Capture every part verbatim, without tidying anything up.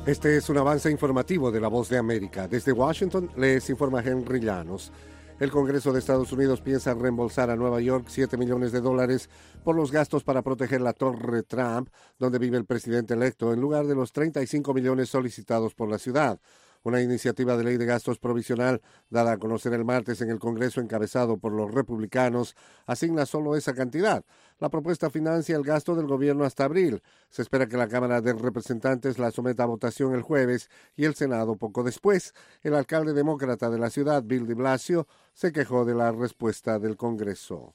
Este es un avance informativo de La Voz de América. Desde Washington les informa Henry Llanos. El Congreso de Estados Unidos piensa reembolsar a Nueva York siete millones de dólares por los gastos para proteger la Torre Trump, donde vive el presidente electo, en lugar de los treinta y cinco millones solicitados por la ciudad. Una iniciativa de ley de gastos provisional dada a conocer el martes en el Congreso encabezado por los republicanos asigna solo esa cantidad. La propuesta financia el gasto del gobierno hasta abril. Se espera que la Cámara de Representantes la someta a votación el jueves y el Senado poco después. El alcalde demócrata de la ciudad, Bill de Blasio, se quejó de la respuesta del Congreso.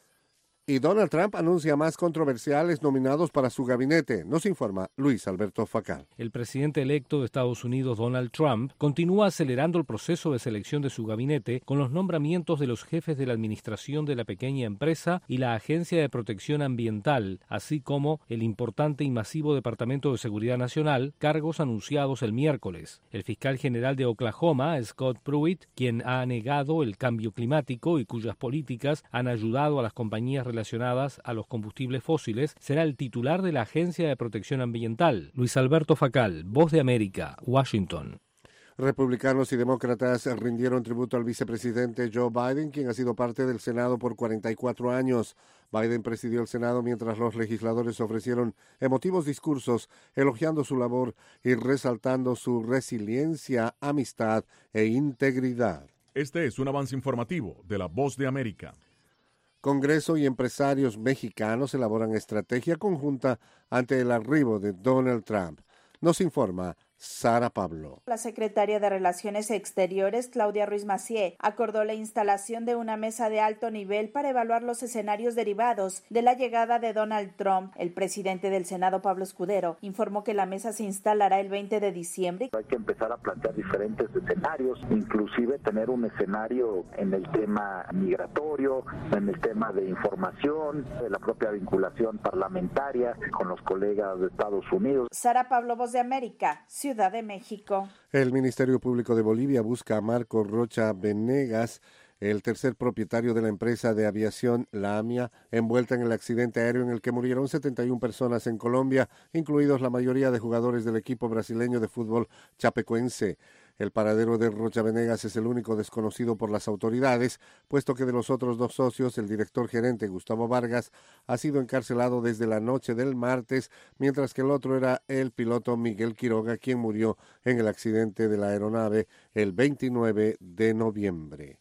Y Donald Trump anuncia más controversiales nominados para su gabinete. Nos informa Luis Alberto Facal. El presidente electo de Estados Unidos, Donald Trump, continúa acelerando el proceso de selección de su gabinete con los nombramientos de los jefes de la Administración de la Pequeña Empresa y la Agencia de Protección Ambiental, así como el importante y masivo Departamento de Seguridad Nacional, cargos anunciados el miércoles. El fiscal general de Oklahoma, Scott Pruitt, quien ha negado el cambio climático y cuyas políticas han ayudado a las compañías relacionadas a los combustibles fósiles, será el titular de la Agencia de Protección Ambiental. Luis Alberto Facal, Voz de América, Washington. Republicanos y demócratas rindieron tributo al vicepresidente Joe Biden, quien ha sido parte del Senado por cuarenta y cuatro años. Biden presidió el Senado mientras los legisladores ofrecieron emotivos discursos elogiando su labor y resaltando su resiliencia, amistad e integridad. Este es un avance informativo de La Voz de América. Congreso y empresarios mexicanos elaboran estrategia conjunta ante el arribo de Donald Trump. Nos informa Sara Pablo. La secretaria de Relaciones Exteriores, Claudia Ruiz Massieu, acordó la instalación de una mesa de alto nivel para evaluar los escenarios derivados de la llegada de Donald Trump. El presidente del Senado, Pablo Escudero, informó que la mesa se instalará el veinte de diciembre. Hay que empezar a plantear diferentes escenarios, inclusive tener un escenario en el tema migratorio, en el tema de información, de la propia vinculación parlamentaria con los colegas de Estados Unidos. Sara Pablo, Voz de América, Ciudad de México. El Ministerio Público de Bolivia busca a Marco Rocha Venegas, el tercer propietario de la empresa de aviación La AMIA, envuelta en el accidente aéreo en el que murieron setenta y una personas en Colombia, incluidos la mayoría de jugadores del equipo brasileño de fútbol Chapecoense. El paradero de Rocha Venegas es el único desconocido por las autoridades, puesto que de los otros dos socios, el director gerente Gustavo Vargas ha sido encarcelado desde la noche del martes, mientras que el otro era el piloto Miguel Quiroga, quien murió en el accidente de la aeronave el veintinueve de noviembre.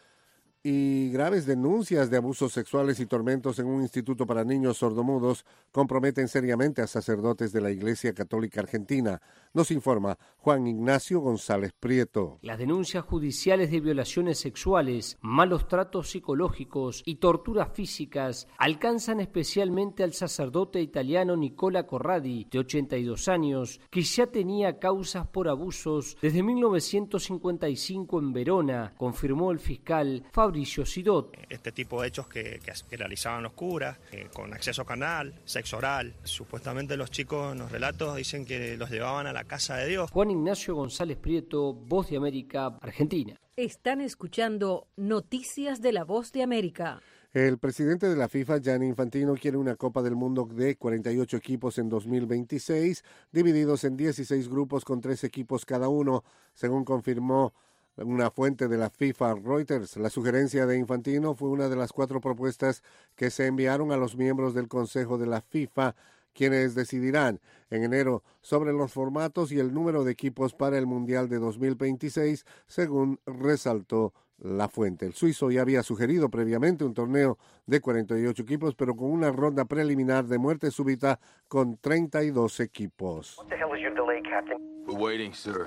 Y graves denuncias de abusos sexuales y tormentos en un instituto para niños sordomudos comprometen seriamente a sacerdotes de la Iglesia Católica Argentina. Nos informa Juan Ignacio González Prieto. Las denuncias judiciales de violaciones sexuales, malos tratos psicológicos y torturas físicas alcanzan especialmente al sacerdote italiano Nicola Corradi, de ochenta y dos años, que ya tenía causas por abusos desde mil novecientos cincuenta y cinco en Verona, confirmó el fiscal Fabricio Sidot. Este tipo de hechos que, que, que realizaban los curas, eh, con acceso canal, sexo oral. Supuestamente los chicos en los relatos dicen que los llevaban a la casa de Dios. Juan Ignacio González Prieto, Voz de América, Argentina. Están escuchando Noticias de la Voz de América. El presidente de la FIFA, Gianni Infantino, quiere una Copa del Mundo de cuarenta y ocho equipos en dos mil veintiséis, divididos en dieciséis grupos con tres equipos cada uno, según confirmó una fuente de la FIFA, Reuters. La sugerencia de Infantino fue una de las cuatro propuestas que se enviaron a los miembros del Consejo de la FIFA, quienes decidirán en enero sobre los formatos y el número de equipos para el Mundial de dos mil veintiséis, según resaltó la fuente. El suizo ya había sugerido previamente un torneo de cuarenta y ocho equipos, pero con una ronda preliminar de muerte súbita con treinta y dos equipos. What the hell is your delay, Captain? We're waiting, sir.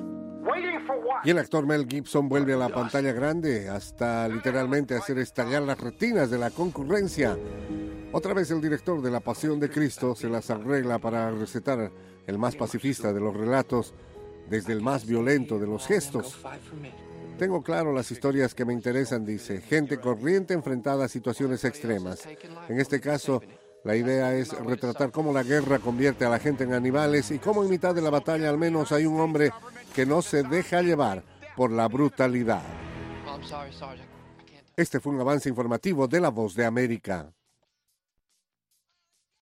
Y el actor Mel Gibson vuelve a la pantalla grande hasta literalmente hacer estallar las retinas de la concurrencia. Otra vez el director de La Pasión de Cristo se las arregla para recetar el más pacifista de los relatos, desde el más violento de los gestos. Tengo claro las historias que me interesan, dice. Gente corriente enfrentada a situaciones extremas. En este caso, la idea es retratar cómo la guerra convierte a la gente en animales y cómo en mitad de la batalla al menos hay un hombre que no se deja llevar por la brutalidad. Este fue un avance informativo de La Voz de América.